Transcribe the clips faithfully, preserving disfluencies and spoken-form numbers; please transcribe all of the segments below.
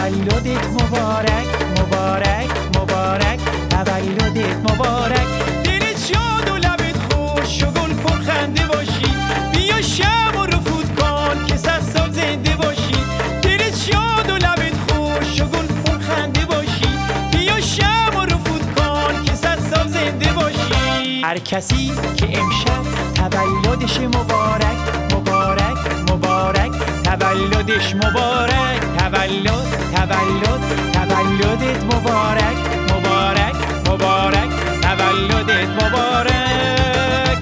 تولدت مبارک مبارک مبارک تولدت مبارک. دلت شاد و لبت خوش و گل پرخنده باشی، بیا شمع رو فوت کن که صد سال زنده باشی. دلت شاد و لبت خوش و گل پرخنده باشی، بیا شمع رو فوت کن که صد سال زنده باشی. هر کسی که امشب تولدش مبارک مبارک مبارک تولدش مبارک. تولد تولد تولدت مبارک مبارک مبارک تولدت مبارک.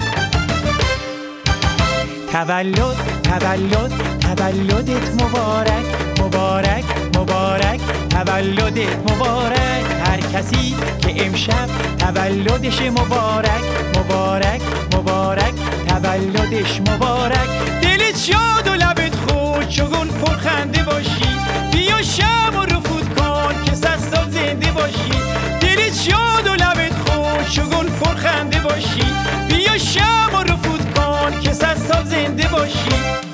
تولد تولد تولدت مبارک مبارک مبارک تولدت مبارک. هر کسی که امشب تولدش مبارک مبارک مبارک تولدش مبارک. دلت شاد و لبت خوش و گل پرخنده باشی، بیا شمع رو فوت کن که صد سال زنده باشی. دلت شاد و لبت خوش و گل پرخنده باشی، بیا شمع رو فوت کن که صد سال زنده باشی.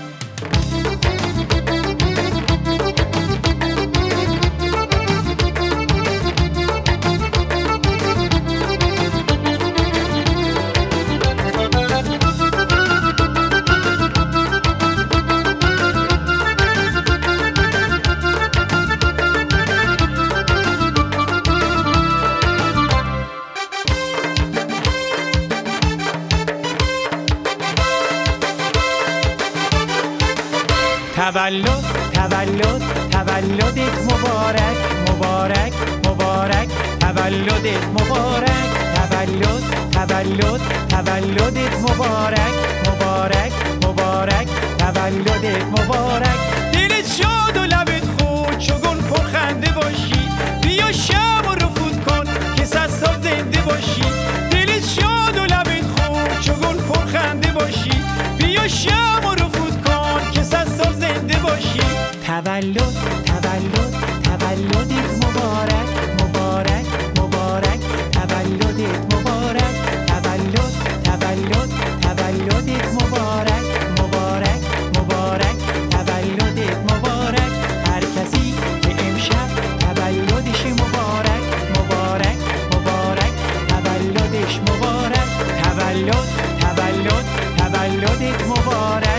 تولد تولد تولدت مبارک مبارک مبارک تولدت مبارک. تولد تولد تولدت مبارک مبارک مبارک تولدت مبارک. دلت شاد و لبت خوش و گل پرخنده باشی، بیا شمع رو فوت کن که صد سال زنده باشی. دلت شاد و لبت خوش و گل پرخنده باشی، بیا شمع رو فوت کن که صد سال زنده باشی. تولد تولد تولدت مبارک مبارک مبارک تولدت مبارک. تولد تولد تولدت مبارک مبارک مبارک تولدت مبارک. هر کسی که امشب تولدش مبارک مبارک مبارک تولدش مبارک. تولد تولد تولدت مبارک